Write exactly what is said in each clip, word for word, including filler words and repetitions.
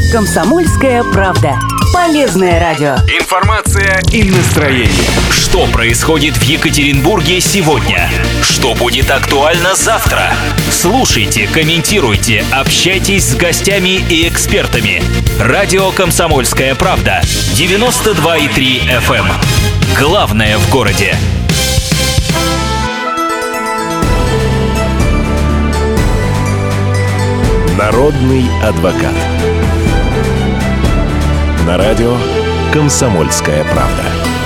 «Комсомольская правда». Полезное радио. Информация и настроение. Что происходит в Екатеринбурге сегодня? Что будет актуально завтра? Слушайте, комментируйте, общайтесь с гостями и экспертами. Радио «Комсомольская правда». девяносто два и три эф эм. Главное в городе. Народный адвокат. На радио «Комсомольская правда».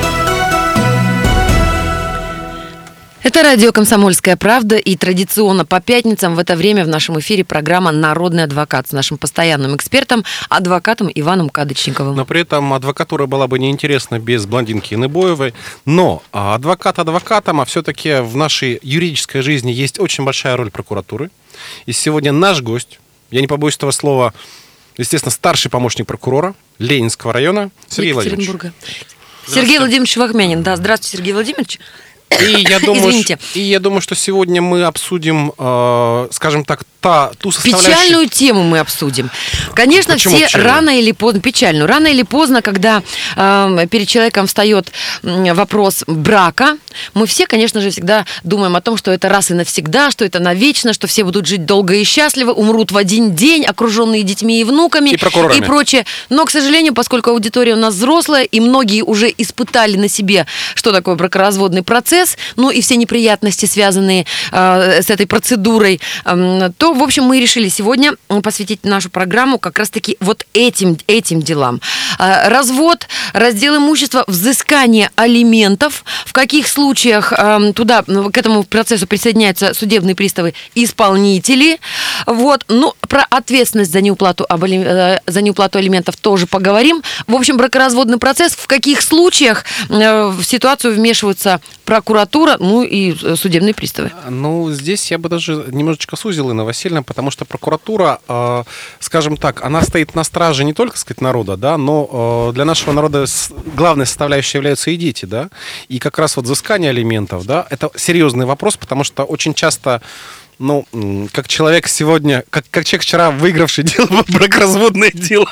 Это радио «Комсомольская правда», и традиционно по пятницам в это время в нашем эфире программа «Народный адвокат» с нашим постоянным экспертом, адвокатом Иваном Кадочниковым. Но при этом адвокатура была бы неинтересна без блондинки Иныбоевой. Но адвокат адвокатом, а все-таки в нашей юридической жизни есть очень большая роль прокуратуры. И сегодня наш гость, я не побоюсь этого слова, естественно, старший помощник прокурора Ленинского района Сергей Владимирович. Сергей Владимирович Вахмянин. Да, здравствуйте, Сергей Владимирович. И я думаю, Извините. И я думаю, что сегодня мы обсудим, э, скажем так, та, ту составляющую... Печальную тему мы обсудим. Конечно, Почему все печальную? рано или поздно... Печальную. Рано или поздно, когда э, перед человеком встает вопрос брака, мы все, конечно же, всегда думаем о том, что это раз и навсегда, что это навечно, что все будут жить долго и счастливо, умрут в один день, окруженные детьми и внуками. И прокурорами. И прочее. Но, к сожалению, поскольку аудитория у нас взрослая, и многие уже испытали на себе, что такое бракоразводный процесс, ну и все неприятности, связанные э, с этой процедурой, э, то, в общем, мы решили сегодня посвятить нашу программу как раз-таки вот этим, этим делам. Э, развод, раздел имущества, взыскание алиментов, в каких случаях э, туда, к этому процессу присоединяются судебные приставы, исполнители. Вот. Ну, про ответственность за неуплату, об, э, за неуплату алиментов тоже поговорим. В общем, бракоразводный процесс, в каких случаях э, в ситуацию вмешиваются прокуратура, ну и судебные приставы. Ну, здесь я бы даже немножечко сузил, Инна Васильевна, потому что прокуратура, э, скажем так, она стоит на страже не только, так сказать, народа, да, но э, для нашего народа главной составляющей являются и дети, да, и как раз вот взыскание алиментов, да, это серьезный вопрос, потому что очень часто, ну, как человек сегодня, как, как человек вчера выигравший дело, бракоразводное дело,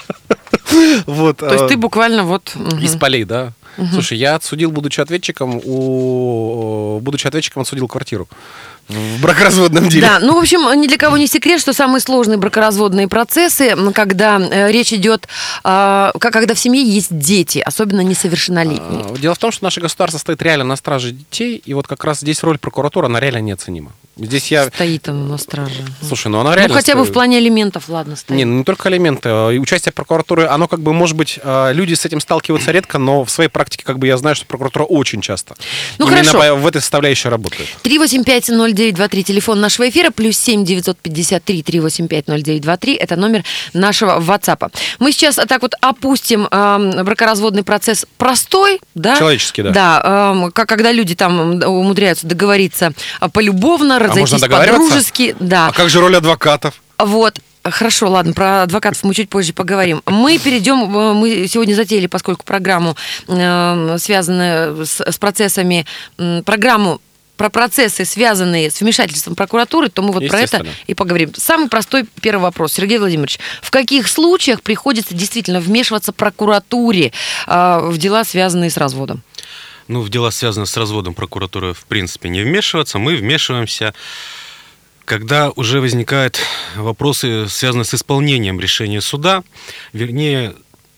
вот. То есть ты буквально вот... Из полей, да. Угу. Слушай, я отсудил, будучи ответчиком, у... будучи ответчиком, отсудил квартиру в бракоразводном деле. Да, ну, в общем, ни для кого не секрет, что самые сложные бракоразводные процессы, когда э, речь идет, э, когда в семье есть дети, особенно несовершеннолетние. Дело в том, что наше государство стоит реально на страже детей, и вот как раз здесь роль прокуратуры, она реально неоценима. Здесь я... Стоит он на страже. Слушай, ну она реально... Ну, хотя бы стоит... в плане алиментов, ладно, стоит. Не, ну не только алименты. И участие прокуратуры, оно как бы, может быть, люди с этим сталкиваются редко, но в своей практике как бы я знаю, что прокуратура очень часто ну, именно хорошо. в этой составляющей работает. три восемь пять ноль девять два три, телефон нашего эфира, плюс семь девятьсот пятьдесят три три восемь пять ноль девять два три, это номер нашего WhatsApp. Мы сейчас так вот опустим э, бракоразводный процесс простой, да? Человеческий, да. Да, э, как, когда люди там умудряются договориться полюбовно, разойтись по-дружески. Да. А как же роль адвокатов? Вот. Хорошо, ладно, про адвокатов мы чуть позже поговорим. Мы перейдем, мы сегодня затеяли, поскольку программу, э, связанную с, с процессами, э, программу про процессы, связанные с вмешательством прокуратуры, то мы вот про это и поговорим. Самый простой первый вопрос. Сергей Владимирович, в каких случаях приходится действительно вмешиваться прокуратуре э, в дела, связанные с разводом? Ну, в дела, связанные с разводом, прокуратура, в принципе, не вмешивается. Мы вмешиваемся, когда уже возникают вопросы, связанные с исполнением решения суда, вернее,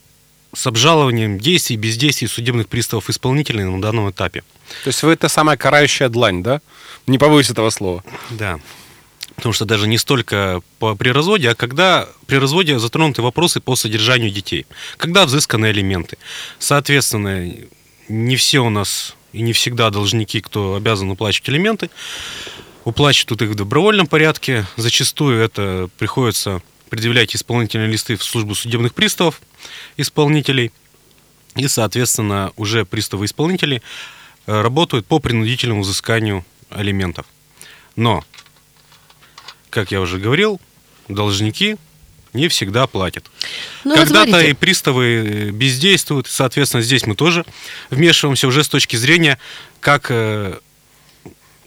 с обжалованием действий и бездействий судебных приставов исполнителей на данном этапе. То есть вы это самая карающая длань, да? Не побоюсь этого слова. Да. Потому что даже не столько по, при разводе, а когда при разводе затронуты вопросы по содержанию детей. Когда взысканы алименты. Соответственно, не все у нас и не всегда должники, кто обязан уплачивать алименты, уплачивают их в добровольном порядке. Зачастую это приходится предъявлять исполнительные листы в службу судебных приставов, исполнителей. И, соответственно, уже приставы-исполнители работают по принудительному взысканию алиментов. Но, как я уже говорил, должники не всегда платят. Ну, когда-то вот и приставы бездействуют, соответственно, здесь мы тоже вмешиваемся уже с точки зрения, как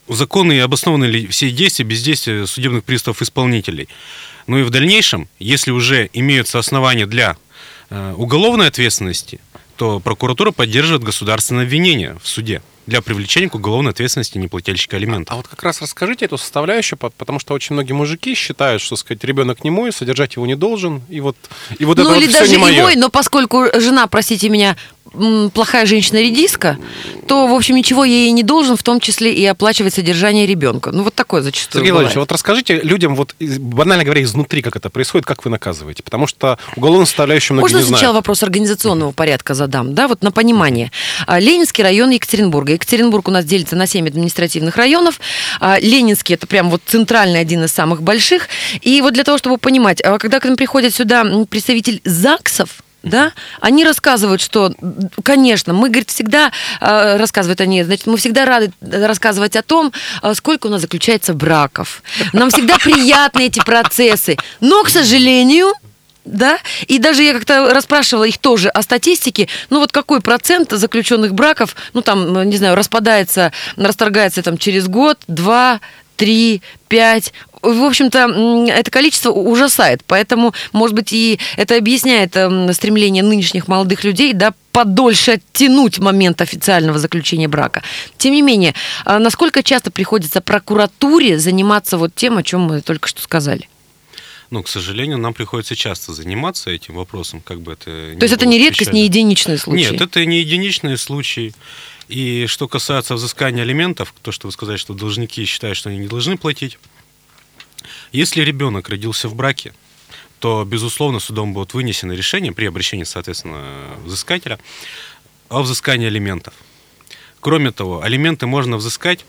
законны и обоснованы ли все действия, бездействия судебных приставов-исполнителей. Ну и в дальнейшем, если уже имеются основания для э, уголовной ответственности, то прокуратура поддерживает государственное обвинение в суде для привлечения к уголовной ответственности неплательщика алиментов. А вот как раз расскажите эту составляющую, потому что очень многие мужики считают, что, сказать, ребенок не мой, содержать его не должен, и вот, и вот ну, это или вот даже все не мое. И мой, но поскольку жена, простите меня, плохая женщина-редиска, то, в общем, ничего ей не должен, в том числе и оплачивать содержание ребенка. Ну, вот такое зачастую Сергей бывает. Владимирович, вот расскажите людям, вот банально говоря, изнутри, как это происходит, как вы наказываете, потому что уголовную составляющую многие Можно не знают. сначала вопрос организационного порядка задам, да, вот на понимание. Ленинский район Екатеринбурга. Екатеринбург у нас делится на семь административных районов. Ленинский — это прям вот центральный, один из самых больших. И вот для того, чтобы понимать, когда к нам приходят сюда представитель ЗАГСов, да, они рассказывают, что, конечно, мы, говорит, всегда, э, рассказывают они, значит, мы всегда рады рассказывать о том, сколько у нас заключается браков. Нам всегда приятны эти процессы. Но, к сожалению, да, и даже я как-то расспрашивала их тоже о статистике, ну вот какой процент заключенных браков, ну там, не знаю, распадается, расторгается там через год, два, три, пять. В общем-то, это количество ужасает. Поэтому, может быть, и это объясняет стремление нынешних молодых людей, да, подольше оттянуть момент официального заключения брака. Тем не менее, насколько часто приходится прокуратуре заниматься вот тем, о чем мы только что сказали? Ну, к сожалению, нам приходится часто заниматься этим вопросом, как бы это... То есть это не редкость, не единичный случай? Нет, это не единичные случаи. И что касается взыскания алиментов, то, что вы сказали, что должники считают, что они не должны платить. Если ребенок родился в браке, то, безусловно, судом будет вынесено решение при обращении, соответственно, взыскателя о взыскании алиментов. Кроме того, алименты можно взыскать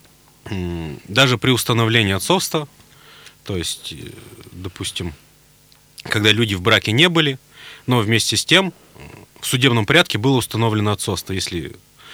даже при установлении отцовства, то есть, допустим, когда люди в браке не были, но вместе с тем в судебном порядке было установлено отцовство, если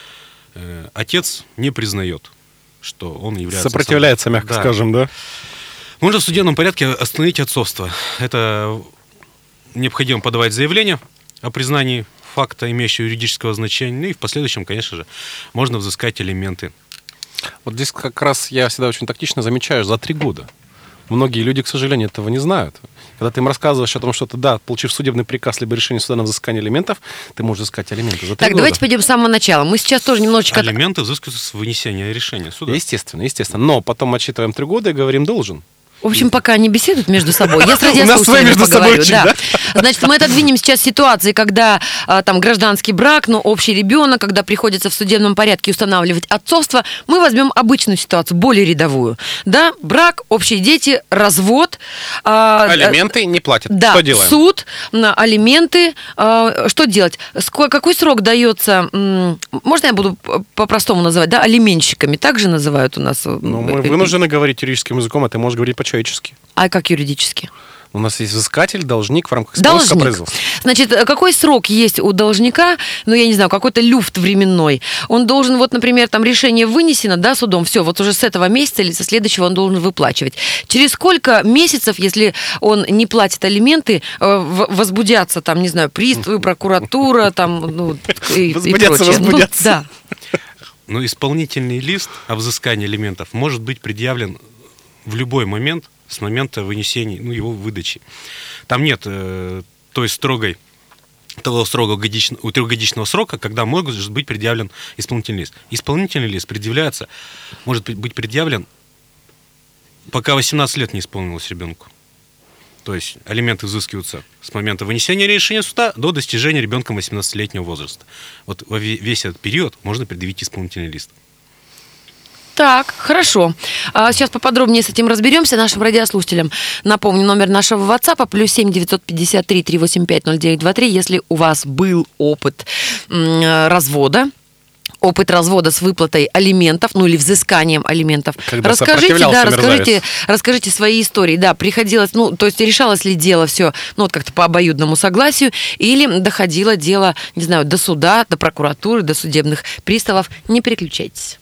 э, отец не признает, что он является... Сопротивляется, сам... мягко да. скажем, да? Можно в судебном порядке остановить отцовство. Это необходимо подавать заявление о признании факта, имеющего юридического значения, ну и в последующем, конечно же, можно взыскать алименты. Вот здесь как раз я всегда очень тактично замечаю, за три года. Многие люди, к сожалению, этого не знают. Когда ты им рассказываешь о том, что ты, да, получив судебный приказ либо решение суда на взыскание алиментов, ты можешь взыскать алименты за три Так, года. давайте пойдем с самого начала. Мы сейчас тоже немножечко... Алименты взыскиваются с вынесения решения суда. Естественно, естественно. Но потом отчитываем три года и говорим «должен». В общем, пока они беседуют между собой, я с радиослушателями между поговорю. собой Да. очень, Значит, мы отодвинем сейчас ситуации, когда а, там гражданский брак, но общий ребенок, когда приходится в судебном порядке устанавливать отцовство. Мы возьмем обычную ситуацию, более рядовую. Да, брак, общие дети, развод. А, Алименты не платят. Да, Что делаем? суд, на алименты. А, что делать? Ск- какой срок дается? М- можно я буду по-простому называть? Да, алименщиками. Так же называют у нас. Ну, мы вынуждены говорить юридическим языком, а ты можешь говорить по-человечески. А как юридически? У нас есть взыскатель, должник в рамках исполнительского Должник. производства. Значит, какой срок есть у должника? Ну, я не знаю, какой-то люфт временной. Он должен, вот, например, там решение вынесено, да, судом, все, вот уже с этого месяца или со следующего он должен выплачивать. Через сколько месяцев, если он не платит алименты, возбудятся, там, не знаю, приставы, прокуратура, там, ну, и, возбудятся, и прочее. возбудятся. Ну, да. Но исполнительный лист о взыскании алиментов может быть предъявлен в любой момент с момента вынесения, ну, его выдачи. Там нет э, той строгой, того строгого годичного, трехгодичного срока, когда может быть предъявлен исполнительный лист. Исполнительный лист предъявляется, может быть предъявлен, пока восемнадцать лет не исполнилось ребенку. То есть алименты взыскиваются с момента вынесения решения суда до достижения ребенком восемнадцатилетнего возраста. Вот во весь этот период можно предъявить исполнительный лист. Так, хорошо. А сейчас поподробнее с этим разберемся нашим радиослушателям. Напомню, номер нашего WhatsApp плюс семь девятьсот пятьдесят три триста восемьдесят пять ноль девять двадцать три. Если у вас был опыт м- развода, опыт развода с выплатой алиментов, ну или взысканием алиментов. Когда расскажите, да, мерзавец. расскажите, расскажите свои истории. Да, приходилось, ну, то есть решалось ли дело все, ну, вот как-то по обоюдному согласию, или доходило дело, не знаю, до суда, до прокуратуры, до судебных приставов. Не переключайтесь.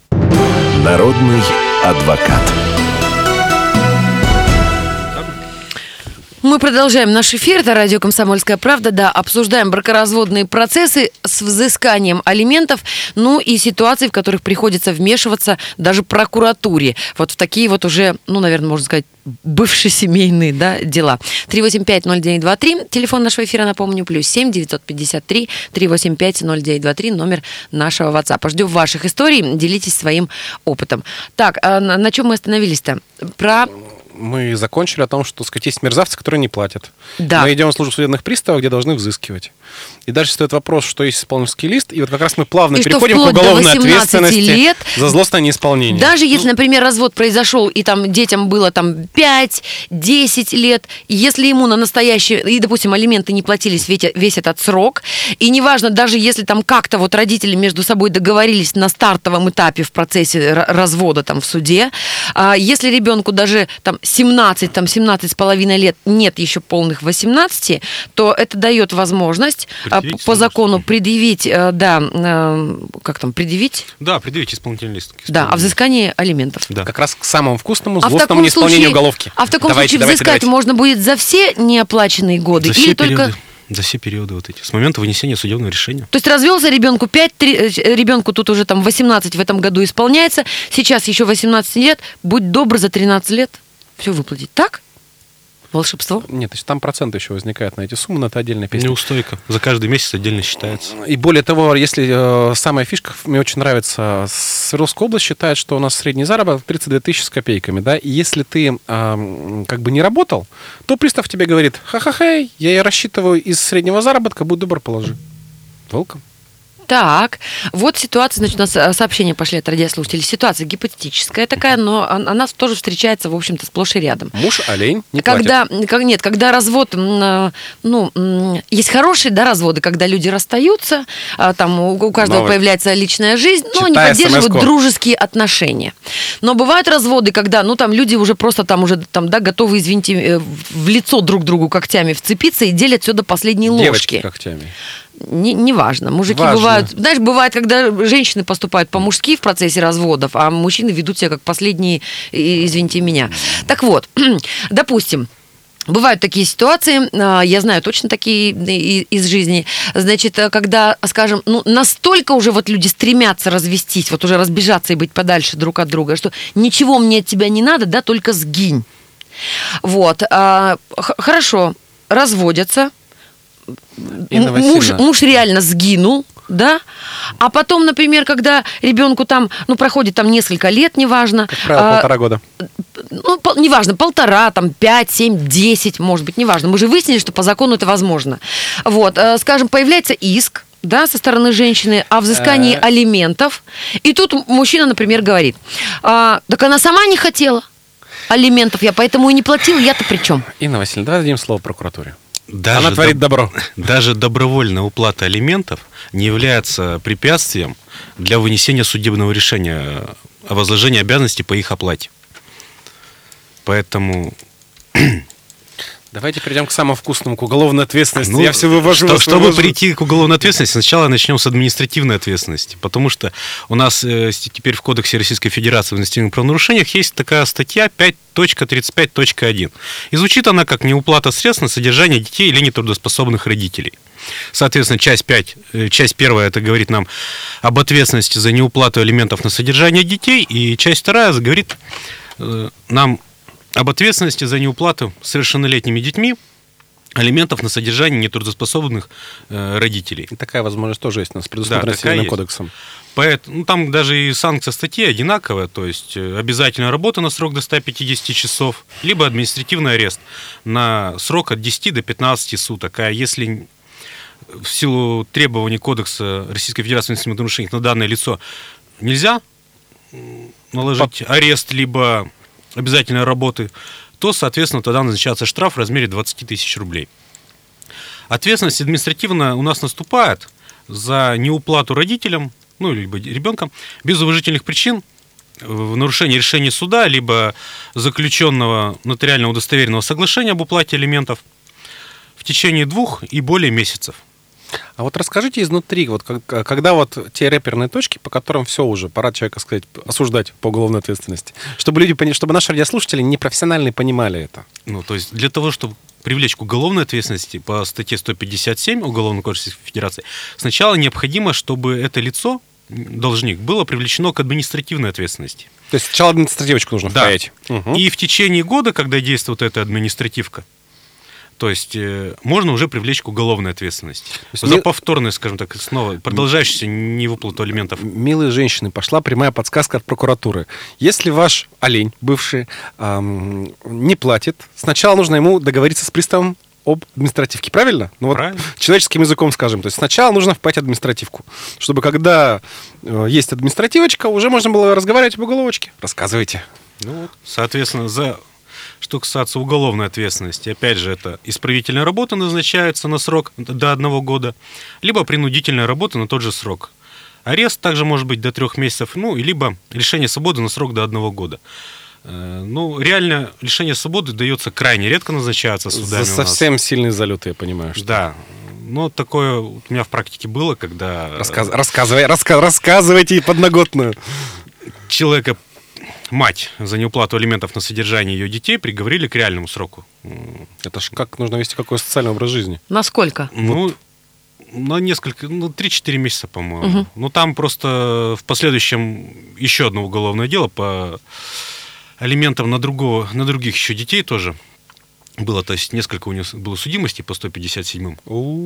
Народный адвокат. Мы продолжаем наш эфир. Это радио «Комсомольская правда». Да, обсуждаем бракоразводные процессы с взысканием алиментов, ну и ситуации, в которых приходится вмешиваться даже прокуратуре. Вот в такие вот уже, ну, наверное, можно сказать, бывшие семейные, да, дела. три восемь пять ноль девять два три. Телефон нашего эфира, напомню, плюс семь девятьсот пятьдесят три три восемь пять ноль девять два три. Номер нашего WhatsApp. Ждем ваших историй. Делитесь своим опытом. Так, а на, на чем мы остановились-то? Про... Мы закончили о том, что, так сказать, есть мерзавцы, которые не платят. Да. Мы идем в службу судебных приставов, где должны взыскивать. И дальше стоит вопрос, что есть исполнительский лист, и вот как раз мы плавно и переходим к уголовной ответственности лет, за злостное неисполнение. Даже если, например, развод произошел, и там детям было там пять-десять лет, если ему на настоящее, и, допустим, алименты не платились весь, весь этот срок, и неважно, даже если там как-то вот родители между собой договорились на стартовом этапе в процессе развода там в суде, а если ребенку даже там семнадцать, там семнадцать с половиной лет, нет еще полных восемнадцати, то это дает возможность предъявить, по закону предъявить, да, как там, предъявить? Да, предъявить исполнительный лист. Да, о взыскании алиментов. Да. Как раз к самому вкусному, а злостному неисполнению случае, уголовки. А в таком давайте, случае давайте, взыскать давайте. можно будет за все неоплаченные годы? За или все только... периоды. За все периоды вот эти. С момента вынесения судебного решения. То есть развелся ребенку пять, три, ребенку тут уже там восемнадцать в этом году исполняется, сейчас еще восемнадцать лет, будь добр, за тринадцать лет все выплатить. Так? Волшебство? Нет, то есть там проценты еще возникают на эти суммы, но это отдельная песня. Неустойка. За каждый месяц отдельно считается. И более того, если э, самая фишка, мне очень нравится, Свердловская область считает, что у нас средний заработок тридцать две тысячи с копейками, да, и если ты э, как бы не работал, то пристав тебе говорит: ха-ха-хей, я и рассчитываю из среднего заработка, будь добр, положи. Welcome. Так, вот ситуация, значит, у нас сообщения пошли от радиослушателей. Ситуация гипотетическая такая, но она тоже встречается, в общем-то, сплошь и рядом. Муж олень, не когда, платит. Как, нет, когда развод, ну, есть хорошие, да, разводы, когда люди расстаются, там у каждого Новый. появляется личная жизнь, но они поддерживают эс эм эс-ку. Дружеские отношения. Но бывают разводы, когда, ну, там люди уже просто там уже, там, да, готовы, извините, в лицо друг другу когтями вцепиться и делят все до последней ложки. Девочки когтями. Не, не важно. Мужики важно. бывают... Знаешь, бывает, когда женщины поступают по-мужски в процессе разводов, а мужчины ведут себя как последние, извините меня. Так вот, допустим, бывают такие ситуации, я знаю точно такие из жизни, значит, когда, скажем, ну, настолько уже вот люди стремятся развестись, вот уже разбежаться и быть подальше друг от друга, что ничего мне от тебя не надо, да, только сгинь. Вот. Хорошо, разводятся, муж, муж реально сгинул, да, а потом, например, когда ребенку там, ну, проходит там несколько лет, неважно. Как правило, а, полтора года. Ну, пол, неважно, полтора, там, пять, семь, десять, может быть, неважно. Мы же выяснили, что по закону это возможно. Вот, скажем, появляется иск, да, со стороны женщины о взыскании А-а-а. алиментов, и тут мужчина, например, говорит: а, так она сама не хотела алиментов, я поэтому и не платил, я-то при чем? Инна Васильевна, давай дадим слово прокуратуре. Даже Она творит доб... добро. Даже добровольная уплата алиментов не является препятствием для вынесения судебного решения о возложении обязанностей по их оплате. Поэтому... Давайте перейдем к самому вкусному, к уголовной ответственности. Ну, Я все вывожу. Что, чтобы вывожу. прийти к уголовной ответственности, сначала начнем с административной ответственности. Потому что у нас э, теперь в Кодексе Российской Федерации в административных правонарушениях есть такая статья пять точка тридцать пять точка один. И звучит она как неуплата средств на содержание детей или нетрудоспособных родителей. Соответственно, часть пять, часть первая это говорит нам об ответственности за неуплату алиментов на содержание детей, и часть вторая говорит э, нам об ответственности за неуплату совершеннолетними детьми алиментов на содержание нетрудоспособных э, родителей. И такая возможность тоже есть у нас, предусмотрена да, Цивильным кодексом. Поэтому, ну, там даже и санкция статьи одинаковая, то есть обязательная работа на срок до ста пятидесяти часов, либо административный арест на срок от десяти до пятнадцати суток. А если в силу требований Кодекса Российской Федерации административных нарушений на данное лицо нельзя наложить Под... арест, либо обязательной работы, то, соответственно, тогда назначается штраф в размере двадцати тысяч рублей. Ответственность административная у нас наступает за неуплату родителям, ну, либо ребенком, без уважительных причин, в нарушении решения суда, либо заключенного нотариально удостоверенного соглашения об уплате алиментов в течение двух и более месяцев. А вот расскажите изнутри, вот когда вот те рэперные точки, по которым все уже, пора человека, сказать, осуждать по уголовной ответственности, чтобы люди, чтобы наши радиослушатели непрофессиональные понимали это. Ну, то есть для того, чтобы привлечь к уголовной ответственности по статье сто пятьдесят семь Уголовного кодекса Федерации, сначала необходимо, чтобы это лицо, должник, было привлечено к административной ответственности. То есть сначала административочку нужно Да. впаять. Угу. И в течение года, когда действует эта административка, то есть э, можно уже привлечь к уголовной ответственности. есть За ми- повторное, скажем так, снова продолжающуюся невыплату алиментов. Милые женщины, пошла прямая подсказка от прокуратуры. Если ваш олень, бывший, эм, не платит, сначала нужно ему договориться с приставом об административке, правильно? Ну вот Правильно. человеческим языком скажем. То есть сначала нужно впаять административку, чтобы когда э, есть административочка, уже можно было разговаривать об уголовочке. Рассказывайте. Ну, вот, соответственно, за что касается уголовной ответственности, опять же, это исправительная работа назначается на срок до одного года, либо принудительная работа на тот же срок. Арест также может быть до трех месяцев, ну, и либо лишение свободы на срок до одного года. Э, Ну, реально, лишение свободы дается крайне редко, назначается судами За у нас. совсем сильные залеты, я понимаю. Что... Да. Ну, такое у меня в практике было, когда Рассказ... Рассказывай, раска... рассказывайте подноготную. человека, мать, за неуплату алиментов на содержание ее детей приговорили к реальному сроку. Это ж как нужно вести какой социальный образ жизни? Насколько? Ну, на несколько, ну, три-четыре месяца, по-моему. Мгм. Ну, там просто в последующем еще одно уголовное дело по алиментам на, другого, на других еще детей тоже было. То есть несколько у него было судимостей по сто пятьдесят семь.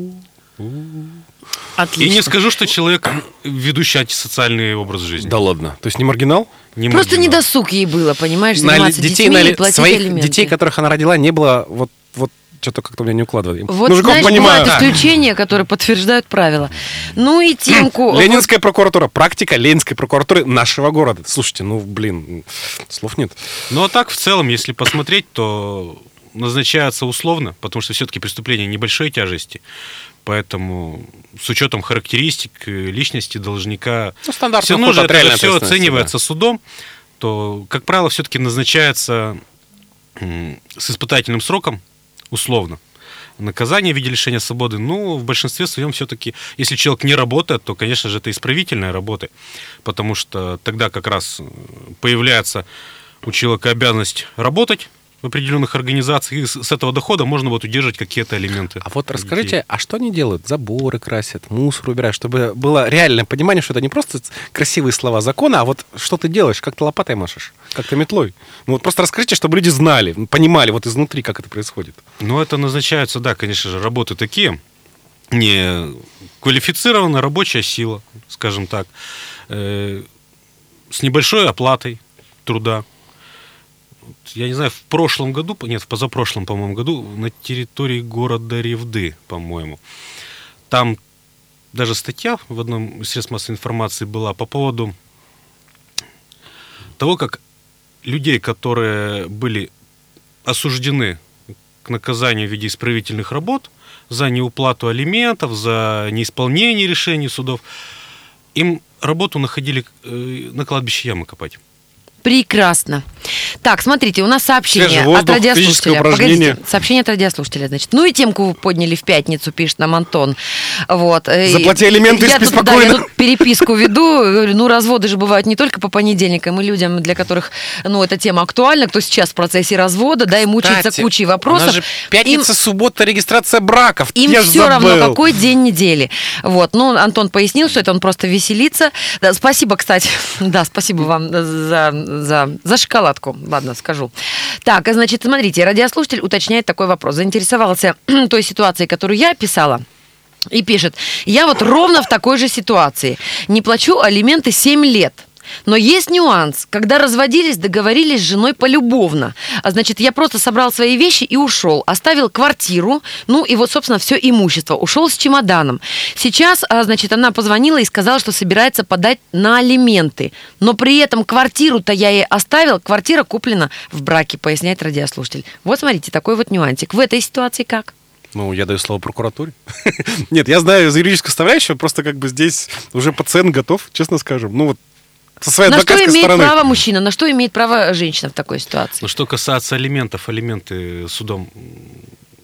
Отлично. И не скажу, что человек, ведущий антисоциальный образ жизни. Да ладно. То есть не маргинал? Не Просто маргинал. не досуг ей было, понимаешь, На заниматься детей, детьми на и ли- платить своих алименты. детей, которых она родила, не было вот, вот что-то как-то у меня не укладывает. Вот, Мужиков знаешь, понимаю. бывают исключения, которые подтверждают правила. Ну и темку... Ленинская прокуратура. Практика Ленинской прокуратуры нашего города. Слушайте, ну, блин, слов нет. Ну, а так, в целом, если посмотреть, то назначается условно, потому что все-таки преступление небольшой тяжести. Поэтому с учетом характеристик э, личности должника, Ну, стандартный все уход равно же от это реальной все ответственности, оценивается судом, то, как правило, все-таки назначается м, с испытательным сроком, условно, наказание в виде лишения свободы. Ну, в большинстве своем все-таки, если человек не работает, то, конечно же, это исправительная работа, потому что тогда как раз появляется у человека обязанность работать в определенных организациях, и с с этого дохода можно вот удерживать какие-то элементы. А вот расскажите, а что они делают? Заборы красят, мусор убирают, чтобы было реальное понимание, что это не просто красивые слова закона, а вот что ты делаешь, как ты лопатой машешь, как ты метлой. Ну вот просто расскажите, чтобы люди знали, понимали вот изнутри, как это происходит. Ну, это назначаются, да, конечно же, работы такие, не квалифицированная рабочая сила, скажем так, э, с небольшой оплатой труда. Я не знаю, в прошлом году, нет, в позапрошлом, по-моему, году на территории города Ревды, по-моему, там даже статья в одном из средств массовой информации была по поводу того, как людей, которые были осуждены к наказанию в виде исправительных работ за неуплату алиментов, за неисполнение решений судов, им работу находили э, на кладбище ямы копать. Прекрасно. Так, смотрите, у нас сообщение Свежий от воздух, радиослушателя. физическое упражнение. Погодите, сообщение от радиослушателя, значит. Ну и темку вы подняли в пятницу, пишет нам Антон. Вот. И Заплати алименты и я спи тут, да, спокойно. я тут переписку веду. Говорю, ну, разводы же бывают не только по понедельникам, и людям, для которых, ну, эта тема актуальна, кто сейчас в процессе развода, да, и мучается Кстати, кучей у нас вопросов. же пятница, Им- суббота, регистрация браков. Им Я ж все равно, забыл. какой день недели. Вот. Ну, Антон пояснил, что это он просто веселится. Да, спасибо, кстати. Да, спасибо вам за, за, за шоколадку. Ладно, скажу. Так, значит, смотрите, радиослушатель уточняет такой вопрос. Заинтересовался той ситуацией, которую я описала. И пишет: я вот ровно в такой же ситуации. Не плачу алименты семь лет. Но есть нюанс. Когда разводились, договорились с женой полюбовно. А значит, я просто собрал свои вещи и ушел. Оставил квартиру, ну и вот, собственно, все имущество. Ушел с чемоданом. Сейчас, а, значит, она позвонила и сказала, что собирается подать на алименты. Но при этом квартиру-то я ей оставил. Квартира куплена в браке, поясняет радиослушатель. Вот, смотрите, такой вот нюансик. В этой ситуации как? Ну, я даю слово прокуратуре. Нет, я знаю за юридическую составляющую, просто как бы здесь уже пациент готов, честно скажем. Ну вот, со своей На что адвокатской имеет стороны. право мужчина, на что имеет право женщина в такой ситуации? Но что касается алиментов, алименты судом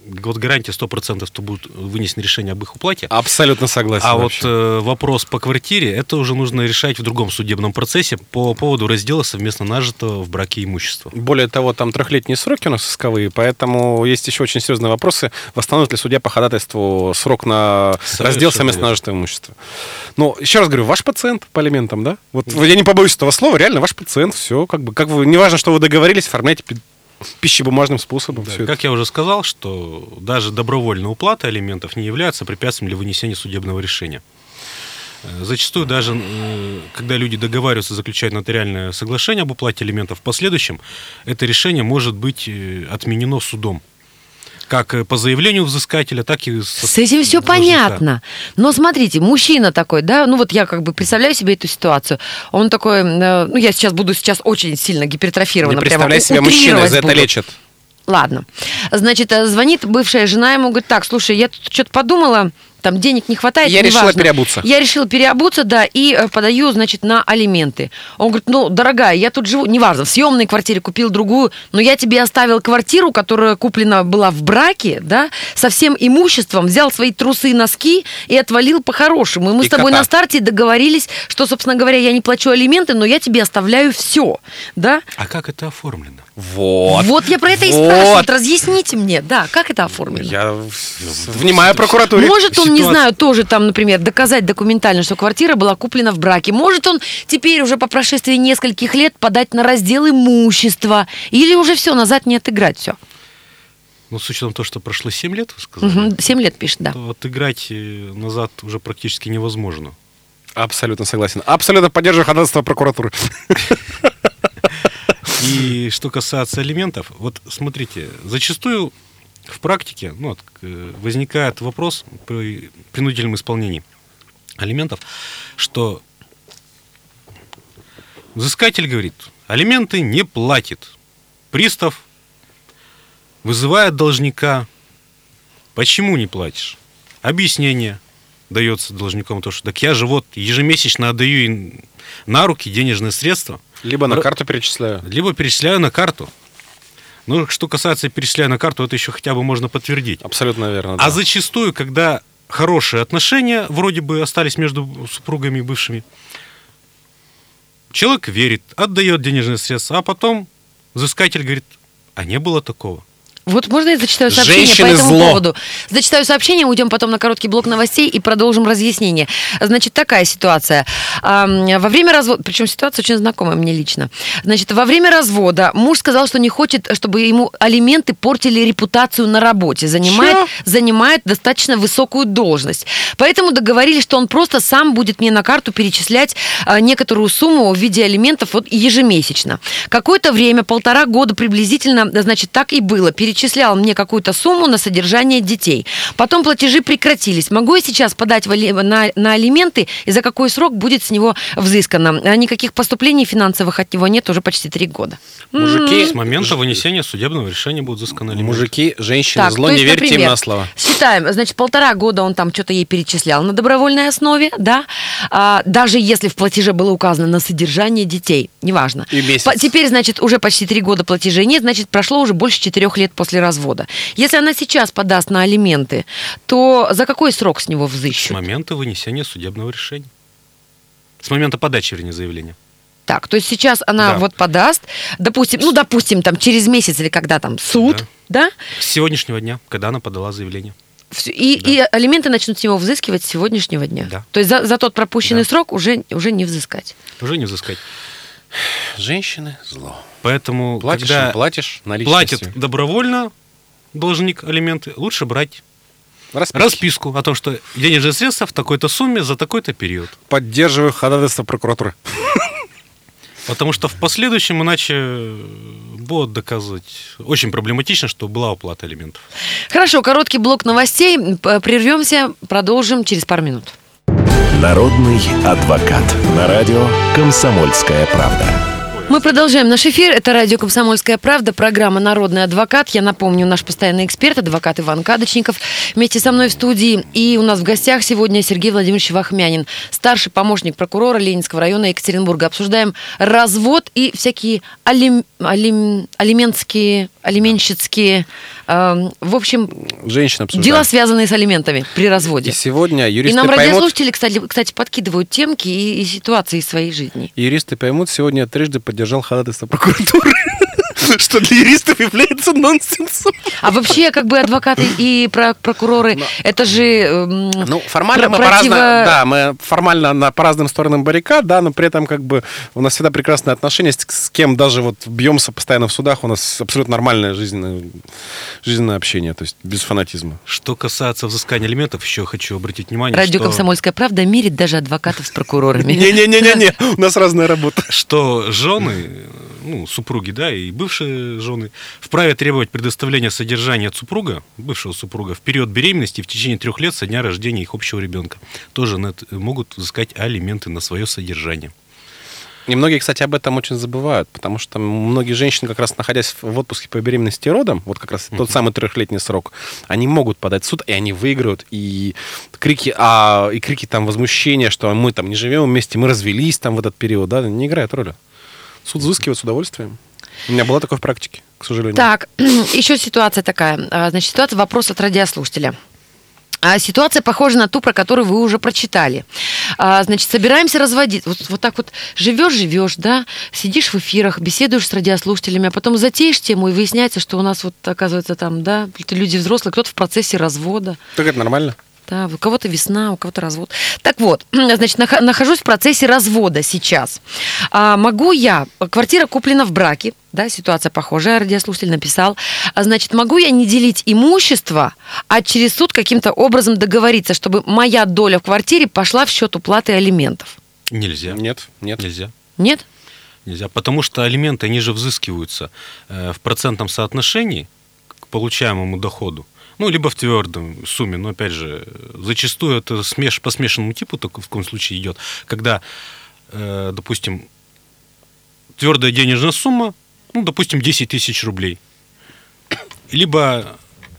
вот гарантия сто процентов, что будет вынесено решение об их уплате. Абсолютно согласен. А вообще. вот э, вопрос по квартире, это уже нужно решать в другом судебном процессе по поводу раздела совместно нажитого в браке имущества. Более того, там трехлетние сроки у нас исковые, поэтому есть еще очень серьезные вопросы. Восстановит ли судья по ходатайству срок на Совершенно раздел совместно верно. нажитого имущества? Но еще раз говорю, ваш пациент по алиментам, да? Вот я не побоюсь этого слова, реально ваш пациент, все, как бы, как вы, неважно, что вы договорились, оформляйте пи- пищебумажным способом. Да, всё это. как я уже сказал, что даже добровольная уплата алиментов не является препятствием для вынесения судебного решения. Э, Зачастую даже, э, когда люди договариваются, заключают нотариальное соглашение об уплате алиментов, в последующем это решение может быть э, отменено судом. Как э, по заявлению взыскателя, так и со- С этим все должника. понятно. Но смотрите, мужчина такой, да, ну вот я как бы представляю себе эту ситуацию. Он такой, э, ну я сейчас буду сейчас очень сильно гипертрофированно. Не прямо представляй себя мужчиной, утрировать за это буду. лечат. Ладно. Значит, э, звонит бывшая жена ему, говорит, так, слушай, я тут что-то подумала, там денег не хватает. Я решила неважно. переобуться. Я решила переобуться, да, и э, подаю, значит, на алименты. Он говорит, ну, дорогая, я тут живу, неважно, в съемной квартире купил другую, но я тебе оставил квартиру, которая куплена была в браке, да, со всем имуществом, взял свои трусы и носки и отвалил по-хорошему. И мы И с тобой кота. на старте договорились, что, собственно говоря, я не плачу алименты, но я тебе оставляю все, да. А как это оформлено? Вот. Вот я про это и Вот. спрашиваю. Вот разъясните мне, да, как это оформлено? Я в- внимаю прокуратуре. Может он, не ситуация- знаю, тоже там, например, доказать документально, что квартира была куплена в браке. Может он теперь уже по прошествии нескольких лет подать на раздел имущества. Или уже все, назад не отыграть все. Ну, с учетом того, что прошло семь лет, вы сказали, Семь лет пишет, да. то отыграть э, назад уже практически невозможно. Абсолютно согласен. Абсолютно поддерживаю ходатайство прокуратуры. И что касается алиментов, вот смотрите, зачастую в практике ну, вот, э, возникает вопрос при принудительном исполнении алиментов, что взыскатель говорит, алименты не платит. Пристав вызывает должника. Почему не платишь? Объяснение дается должником, то, что так я же вот ежемесячно отдаю им на руки денежные средства, Либо на Р- карту перечисляю. либо перечисляю на карту. Ну, что касается перечисляя на карту, это еще хотя бы можно подтвердить. Абсолютно верно. А да. зачастую, когда хорошие отношения вроде бы остались между супругами бывшими, человек верит, отдает денежные средства, а потом взыскатель говорит, а не было такого. Вот можно я зачитаю сообщение Женщины по этому зло. поводу? Зачитаю сообщение, уйдем потом на короткий блок новостей и продолжим разъяснение. Значит, такая ситуация. А, Во время развода, причем ситуация очень знакомая мне лично. Значит, во время развода муж сказал, что не хочет, чтобы ему алименты портили репутацию на работе. Занимает, занимает достаточно высокую должность. Поэтому договорились, что он просто сам будет мне на карту перечислять а, некоторую сумму в виде алиментов вот, ежемесячно. Какое-то время, полтора года приблизительно, значит, так и было. Перечислял мне какую-то сумму на содержание детей. Потом платежи прекратились. Могу я сейчас подать в али- на, на алименты, и за какой срок будет с него взыскано? А никаких поступлений финансовых от него нет уже почти три года. Мужики, С момента вынесения судебного решения будут взысканы алименты. мужики, женщины, Так, зло, то не есть, верьте им например, на слово. Считаем, значит, полтора года он там что-то ей перечислял на добровольной основе, да, а, даже если в платеже было указано на содержание детей, неважно. И месяц. По- теперь, значит, уже почти три года платежей нет, значит, прошло уже больше четырех лет после развода. Если она сейчас подаст на алименты, то за какой срок с него С взыщут? момента вынесения судебного решения. С момента подачи, вернее, заявления. Так, то есть сейчас она Да. вот подаст, допустим, ну, допустим, там через месяц или когда там суд, да, С сегодняшнего дня, когда она подала заявление. Всё, И, Да. и алименты начнут с него взыскивать с сегодняшнего дня. Да. То есть за, за тот пропущенный Да. срок уже, уже не взыскать. Уже не взыскать. Женщины, зло. Поэтому, Платишь, когда не платишь, наличностью. платит добровольно должник алименты, лучше брать Расписки. расписку о том, что денежные средства в такой-то сумме за такой-то период. Поддерживаю ходатайство прокуратуры. Потому что в последующем иначе будут доказывать очень проблематично, что была уплата алиментов. Хорошо, короткий блок новостей. П- Прервемся, продолжим через пару минут. Народный адвокат. На радио «Комсомольская правда». Мы продолжаем наш эфир. Это радио «Комсомольская правда», программа «Народный адвокат». Я напомню, наш постоянный эксперт, адвокат Иван Кадочников, вместе со мной в студии. И у нас в гостях сегодня Сергей Владимирович Вахмянин, старший помощник прокурора Ленинского района Екатеринбурга. Обсуждаем развод и всякие алим, алим, алиментские, алименщицкие Э, в общем, Женщина обсуждает. дела, связанные с алиментами при разводе. И сегодня И юристы нам поймут... радиослушатели, кстати, кстати, подкидывают темки и, и ситуации из своей жизни. Юристы поймут, сегодня я трижды поддержал ходатайство прокуратуры, что для юристов является нонсенсом. А вообще, как бы адвокаты и про- прокуроры, это же эм, Ну, формально про- мы по противо- разным, да, мы формально на, по разным сторонам баррикад, да, но при этом как бы у нас всегда прекрасные отношения, с, с кем даже вот бьемся постоянно в судах, у нас абсолютно нормальное жизненное, жизненное общение, то есть без фанатизма. Что касается взыскания алиментов, еще хочу обратить внимание, Радио что, «Комсомольская правда» мирит даже адвокатов с прокурорами. Не-не-не-не, у нас разная работа. что жены, ну, супруги, да, и бывшие жены вправе требовать предоставления содержания от супруга, бывшего супруга, в период беременности и в течение трех лет со дня рождения их общего ребенка. Тоже на это могут взыскать алименты на свое содержание. И многие, кстати, об этом очень забывают, потому что многие женщины, как раз находясь в отпуске по беременности и родам, вот как раз тот самый трехлетний срок, они могут подать в суд, и они выиграют, и крики, а, и крики там возмущения, что мы там не живем вместе, мы развелись там в этот период, да, не играет роли. Суд взыскивает с удовольствием. У меня было такое в практике, к сожалению. Так, еще ситуация такая. А, Значит, ситуация, вопрос от радиослушателя. А, Ситуация похожа на ту, про которую вы уже прочитали. А, Значит, собираемся разводить. Вот, вот так вот живешь-живешь, да, сидишь в эфирах, беседуешь с радиослушателями, а потом затеешь тему, и выясняется, что у нас вот, оказывается, там, да, люди взрослые, кто-то в процессе развода. Так это нормально? Да, у кого-то весна, у кого-то развод. Так вот, значит, нах- нахожусь в процессе развода сейчас. А, могу я, квартира куплена в браке, да, ситуация похожая, радиослушатель написал. А, значит, могу я не делить имущество, а через суд каким-то образом договориться, чтобы моя доля в квартире пошла в счет уплаты алиментов? Нельзя. Нет, нет. Нельзя. Нет? Нельзя. Потому что алименты, они же взыскиваются э, в процентном соотношении к получаемому доходу. Ну, либо в твердом сумме, но, опять же, зачастую это смеш... по смешанному типу только в каком случае идет, когда, э, допустим, твердая денежная сумма, ну, допустим, десять тысяч рублей, либо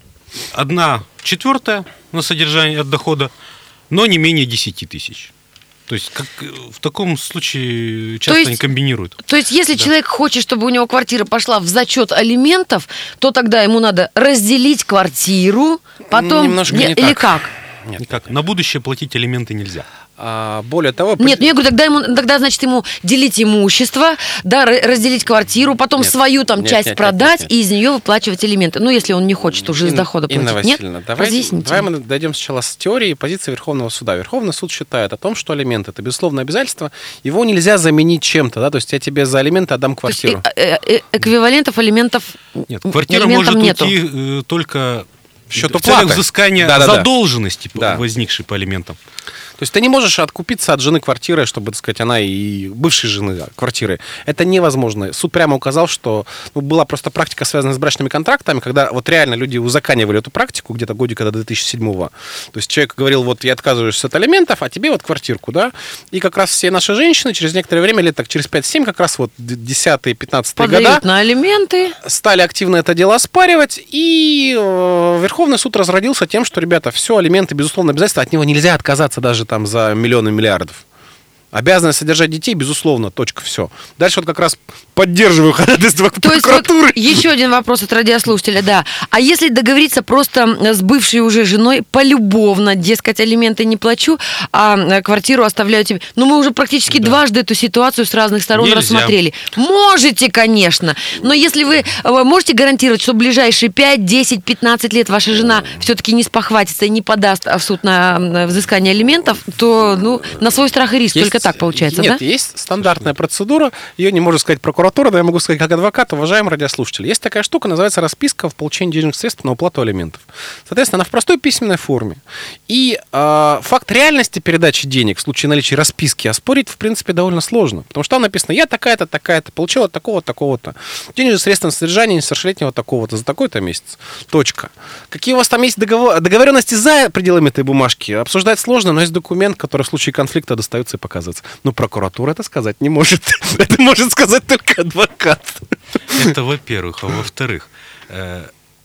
одна четвертая на содержание от дохода, но не менее десять тысяч. То есть как, в таком случае часто есть, они комбинируют. То есть, если Да. человек хочет, чтобы у него квартира пошла в зачет алиментов, то тогда ему надо разделить квартиру, потом... Немножко не Или так. как? Нет. Никак. На будущее платить алименты нельзя. А, более того... Нет, ну я говорю, тогда, ему, тогда, значит, ему делить имущество, да, р- разделить квартиру, потом Нет. свою там Нет, часть нет, нет, продать нет, нет. и из нее выплачивать алименты. Ну, если он не хочет уже из Ин- дохода Инна платить. Нет? Васильевна, давай, Разъясните. давай мы дойдем сначала с теории и позиции Верховного суда. Верховный суд считает о том, что алимент – это безусловное обязательство, его нельзя заменить чем-то, да, то есть я тебе за алименты отдам То есть квартиру. э- э- э- эквивалентов алиментов Нет, квартира алиментам может нету. уйти э, только В счет в целях уплаты. взыскания Да-да-да. задолженности, Да. возникшей по алиментам. То есть ты не можешь откупиться от жены квартиры, чтобы, так сказать, она и бывшей жены квартиры. Это невозможно. Суд прямо указал, что ну, была просто практика, связанная с брачными контрактами, когда вот реально люди узаканивали эту практику где-то годика до две тысячи седьмого. То есть человек говорил, вот я отказываюсь от алиментов, а тебе вот квартирку, да? И как раз все наши женщины через некоторое время, лет так через пять-семь, как раз вот десятые-пятнадцатые года, подают на алименты. стали активно это дело оспаривать, и э, Верховный суд разродился тем, что, ребята, все, алименты, безусловно, обязательства, от него нельзя отказаться даже там за миллионы миллиардов. Обязанность содержать детей, безусловно, точка, все. Дальше вот как раз поддерживаю ходатайство То есть вот прокуратуры. еще один вопрос от радиослушателя, да. А если договориться просто с бывшей уже женой полюбовно, дескать, алименты не плачу, а квартиру оставляю тебе. Ну, мы уже практически Да. дважды эту ситуацию с разных сторон Нельзя. рассмотрели. Можете, конечно, но если вы э, можете гарантировать, что в ближайшие пять, десять, пятнадцать лет ваша жена все-таки не спохватится и не подаст в суд на на взыскание алиментов, то ну, на свой страх и риск. Есть- Только так получается, Нет, да? есть стандартная процедура, ее не может сказать прокуратура, да я могу сказать как адвокат, уважаемый радиослушатель. Есть такая штука, называется расписка в получении денежных средств на уплату алиментов. Соответственно, она в простой письменной форме. И э, факт реальности передачи денег в случае наличия расписки оспорить, в принципе, довольно сложно. Потому что там написано, я такая-то, такая-то, получила от такого-то, такого-то. Денежные средства на содержание несовершеннолетнего такого-то за такой-то месяц. Точка. Какие у вас там есть договор... договоренности за пределами этой бумажки, обсуждать сложно, но есть документ, который в случае конфликта достается и показывается. Но прокуратура это сказать не может. Это может сказать только адвокат. Это во-первых. А во-вторых, э,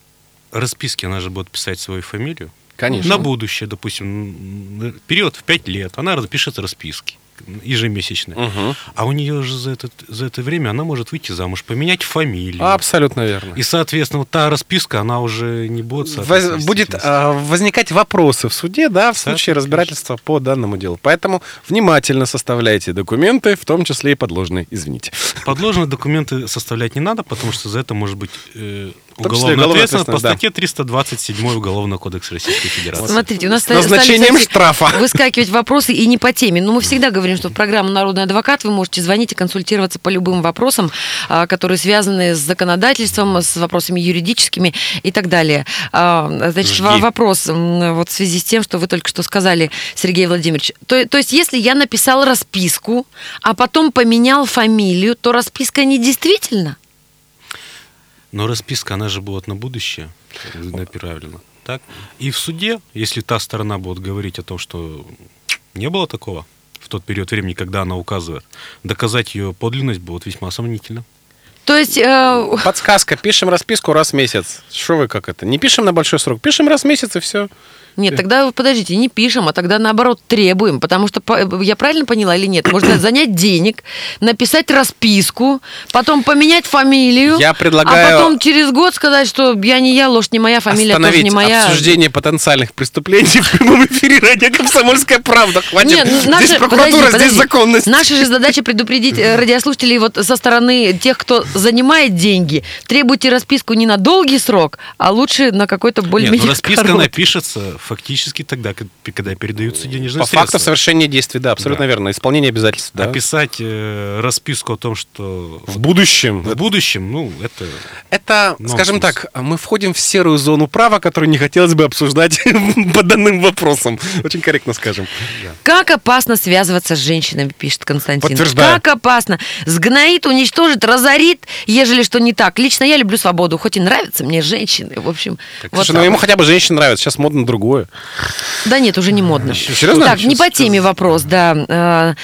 расписки она же будет писать свою фамилию. Конечно. На будущее, допустим, м, период в пять лет, она пишет расписки. ежемесячная. Угу. А у нее же за, этот, за это время она может выйти замуж, поменять фамилию. Абсолютно верно. И, соответственно, вот та расписка, она уже не будет... Воз, будет э, возникать вопросы в суде, да, в случае разбирательства по данному делу. Поэтому внимательно составляйте документы, в том числе и подложные, извините. Подложные документы составлять не надо, потому что за это может быть э, В том числе уголовная уголовная ответственность по ответственность, да. статье триста двадцать семь Уголовного кодекса Российской Федерации. Смотрите, у нас С назначением стали, кстати, штрафа. выскакивать вопросы и не по теме. Но мы всегда говорим, что в программу «Народный адвокат» вы можете звонить и консультироваться по любым вопросам, а, которые связаны с законодательством, с вопросами юридическими и так далее. А, Значит, Жги. во- вопрос м, вот в связи с тем, что вы только что сказали, Сергей Владимирович. То, то есть, если я написал расписку, а потом поменял фамилию, то расписка недействительна? Но расписка, она же будет на будущее направлена. Так? И в суде, если та сторона будет говорить о том, что не было такого в тот период времени, когда она указывает, доказать ее подлинность будет весьма сомнительно. То есть... э, Подсказка. Пишем расписку раз в месяц. Что вы как это? Не пишем на большой срок, пишем раз в месяц и все. Нет, тогда, подождите, не пишем, а тогда наоборот требуем, потому что, по- я правильно поняла или нет, можно занять денег, написать расписку, потом поменять фамилию, Я предлагаю- а потом через год сказать, что я не я, ложь не моя, фамилия тоже Остановить не моя. обсуждение потенциальных преступлений в прямом эфире радио «Комсомольская правда». Хватит. Нет, ну, наша- Здесь прокуратура, подожди, здесь подожди. законность. Наша же задача предупредить э, радиослушателей вот со стороны тех, кто занимает деньги. Требуйте расписку не на долгий срок, а лучше на какой-то Нет, более-менее ну, расписка короткий. напишется фактически тогда, когда когда передаются денежные По средства. факту совершения действий, да, абсолютно Да. верно. Исполнение обязательств, да. Описать э, расписку о том, что В будущем. в будущем, ну, это... Это, Нонсенс. скажем так, мы входим в серую зону права, которую не хотелось бы обсуждать по данным вопросам. Очень корректно скажем. Как опасно связываться с женщинами, пишет Константин. Подтверждаю. Как опасно. Сгноит, уничтожит, разорит, ежели что не так. Лично я люблю свободу, хоть и нравятся мне женщины. В общем, вот Слушай, так ну ему вот. хотя бы женщин нравится, сейчас модно другое. Да нет, уже не модно. Серьезно? Так, не по теме вопрос, да. Э,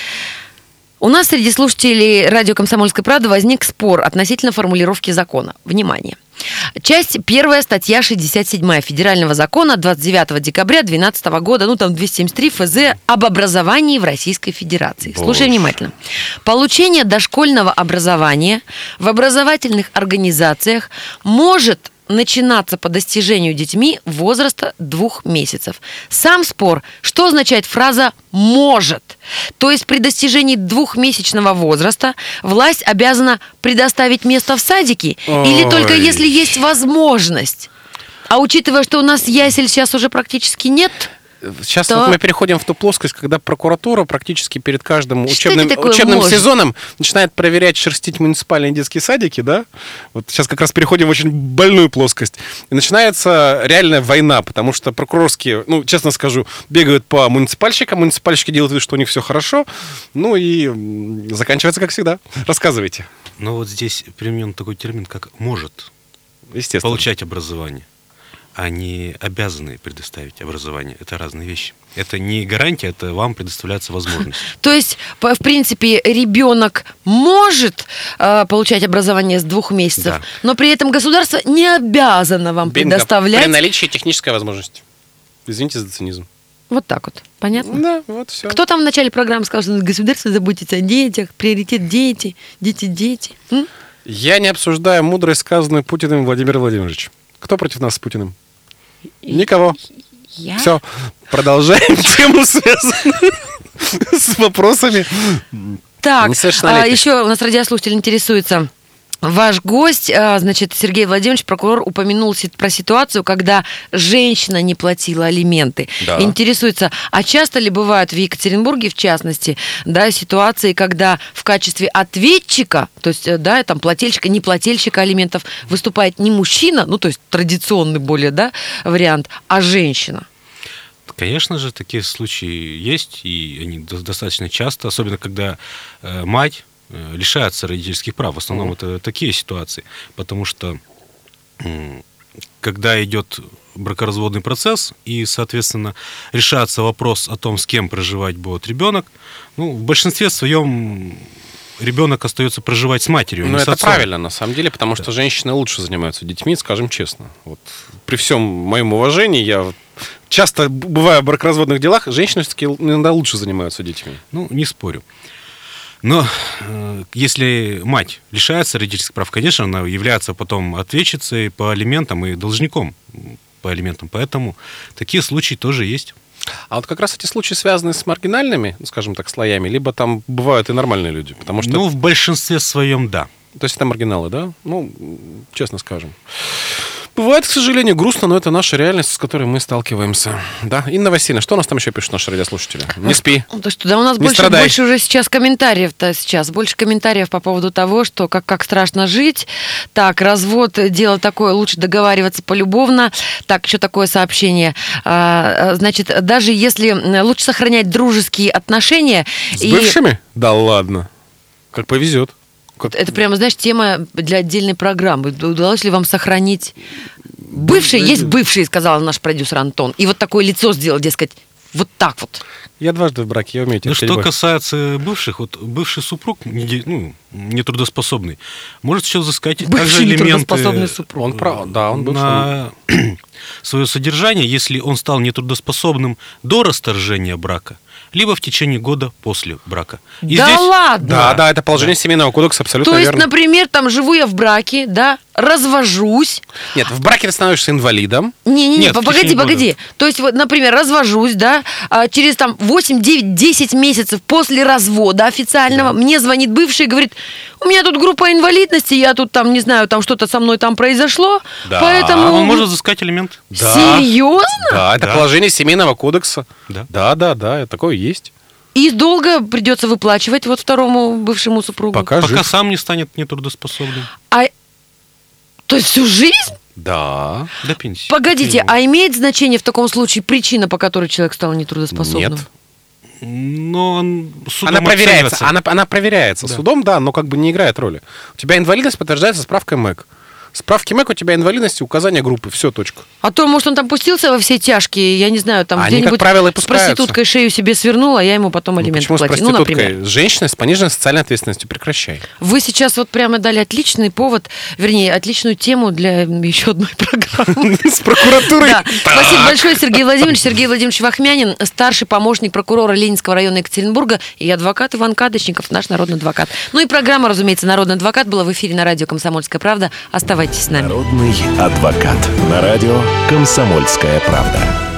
У нас среди слушателей радио «Комсомольская правда» возник спор относительно формулировки закона. Внимание. Часть первая, статья шестьдесят седьмая Федерального закона двадцать девятого декабря две тысячи двенадцатого года, ну там двести семьдесят три эф зэ об образовании в Российской Федерации. Боже. Слушай внимательно. Получение дошкольного образования в образовательных организациях может начинаться по достижению детьми возраста двух месяцев. Сам спор, что означает фраза «может». То есть при достижении двухмесячного возраста власть обязана предоставить место в садике или Ой. только если есть возможность. А учитывая, что у нас ясель сейчас уже практически нет, Сейчас то- вот мы переходим в ту плоскость, когда прокуратура практически перед каждым Что учебным, это такое учебным может? сезоном начинает проверять, шерстить муниципальные детские садики, да? Вот сейчас как раз переходим в очень больную плоскость. И начинается реальная война, потому что прокурорские, ну, честно скажу, бегают по муниципальщикам, муниципальщики делают вид, что у них все хорошо, ну и м, заканчивается как всегда. Рассказывайте. Но вот здесь применен такой термин, как «может» Естественно. получать образование. Они обязаны предоставить образование. Это разные вещи. Это не гарантия, это вам предоставляется возможность. то есть, по- в принципе, ребенок может э, получать образование с двух месяцев, Да. но при этом государство не обязано вам Бинго. предоставлять. При наличии технической возможности. Извините за цинизм. Вот так вот. Понятно? Да, вот все. Кто там в начале программы сказал, что государство заботится о детях, приоритет дети, дети, дети? М? Я не обсуждаю мудрость, сказанную Путиным Владимиром Владимировичем. Кто против нас с Путиным? Никого. Я? Все, продолжаем тему, связанную с вопросами. Так, а, Несовершеннолетних. еще у нас радиослушатель интересуется. Ваш гость, а, значит, Сергей Владимирович, прокурор, упомянул си- про ситуацию, когда женщина не платила алименты. Да. Интересуется, а часто ли бывают в Екатеринбурге, в частности, да, ситуации, когда в качестве ответчика, то есть, э, да, там, плательщика, не плательщика алиментов, выступает не мужчина, ну, то есть традиционный более, да, вариант, а женщина? Конечно же, такие случаи есть, и они до- достаточно часто, особенно когда э, мать э, лишается родительских прав. В основном это такие ситуации, потому что м, когда идет бракоразводный процесс и, соответственно, решается вопрос о том, с кем проживать будет ребенок, ну, в большинстве своем ребенок остается проживать с матерью, а Ну, не с это отцом. правильно, на самом деле, потому что женщины лучше занимаются детьми, скажем честно. Вот. При всем моем уважении, я часто бывая в бракоразводных делах, женщины все-таки иногда лучше занимаются детьми. Ну, не спорю. Но э, если мать лишается родительских прав, конечно, она является потом ответчицей по алиментам и должником по алиментам. Поэтому такие случаи тоже есть. А вот как раз эти случаи связаны с маргинальными, ну, скажем так, слоями, либо там бывают и нормальные люди, потому что... Ну, в большинстве своем, да. То есть это маргиналы, да? Ну, честно скажем. Бывает, к сожалению, грустно, но это наша реальность, с которой мы сталкиваемся. Да? Инна Васильевна, что у нас там еще пишут наши радиослушатели? Не спи. То, что, да, у нас Не больше, страдай. больше уже сейчас комментариев-то сейчас. Больше комментариев по поводу того, что как, как страшно жить. Так, развод, дело такое, лучше договариваться полюбовно. Так, еще такое сообщение. А, значит, даже если лучше сохранять дружеские отношения... С и... бывшими? Да ладно. Как повезет. Как... Это прямо, знаешь, тема для отдельной программы. Удалось ли вам сохранить... Бывшие, есть бывшие, сказал наш продюсер Антон. И вот такое лицо сделал, дескать, вот так вот. Я дважды в браке, я умею Ну, терпеть что боль. касается бывших, вот бывший супруг, не- ну, нетрудоспособный, может еще взыскать также Бывший элементы нетрудоспособный супруг. Он прав, да, он бывший. на свое содержание, если он стал нетрудоспособным до расторжения брака, либо в течение года после брака. И Да здесь- ладно? Да, да, это положение семейного кодекса, абсолютно То есть, верно. например, там живу я в браке, да, развожусь. Нет, в браке ты становишься инвалидом. Не-не-не, Нет, в погоди, течение года. погоди. То есть, вот, например, развожусь, да, а через там восемь, девять, десять месяцев после развода официального мне звонит бывший и говорит, у меня тут группа инвалидности, я тут там, не знаю, там что-то со мной там произошло, Да. поэтому... А он может взыскать элемент. Да. Серьезно? Да, это Да. положение семейного кодекса. Да. Да, да, да, такое есть. И долго придется выплачивать вот второму бывшему супругу? Пока, Пока жив. сам не станет нетрудоспособным. А... То есть всю жизнь? Да. До пенсии. Погодите, а имеет значение в таком случае причина, по которой человек стал нетрудоспособным? Нет. Но он судом Она проверяется, оценивается. она, она проверяется Да. судом, да, но как бы не играет роли. У тебя инвалидность подтверждается справкой МЭК. Справки МЭК у тебя инвалидность и указание группы. Все, точка. А то, может, он там пустился во все тяжкие, я не знаю, там Они, как где-нибудь правило, и с пускаются. проституткой шею себе свернул, а я ему потом Ну, алименты почему с платил. Ну, проституткой? например. С женщиной с пониженной социальной ответственностью. Прекращай. Вы сейчас вот прямо дали отличный повод, вернее, отличную тему для еще одной программы. С прокуратурой. Да. Спасибо большое, Сергей Владимирович. Сергей Владимирович Вахмянин, старший помощник прокурора Ленинского района Екатеринбурга, и адвокат Иван Кадочников, наш народный адвокат. Ну и программа, разумеется, «Народный адвокат» была в эфире на радио «Комсомольская правда». Оставайтесь с нами. Народный адвокат. На радио «Комсомольская правда».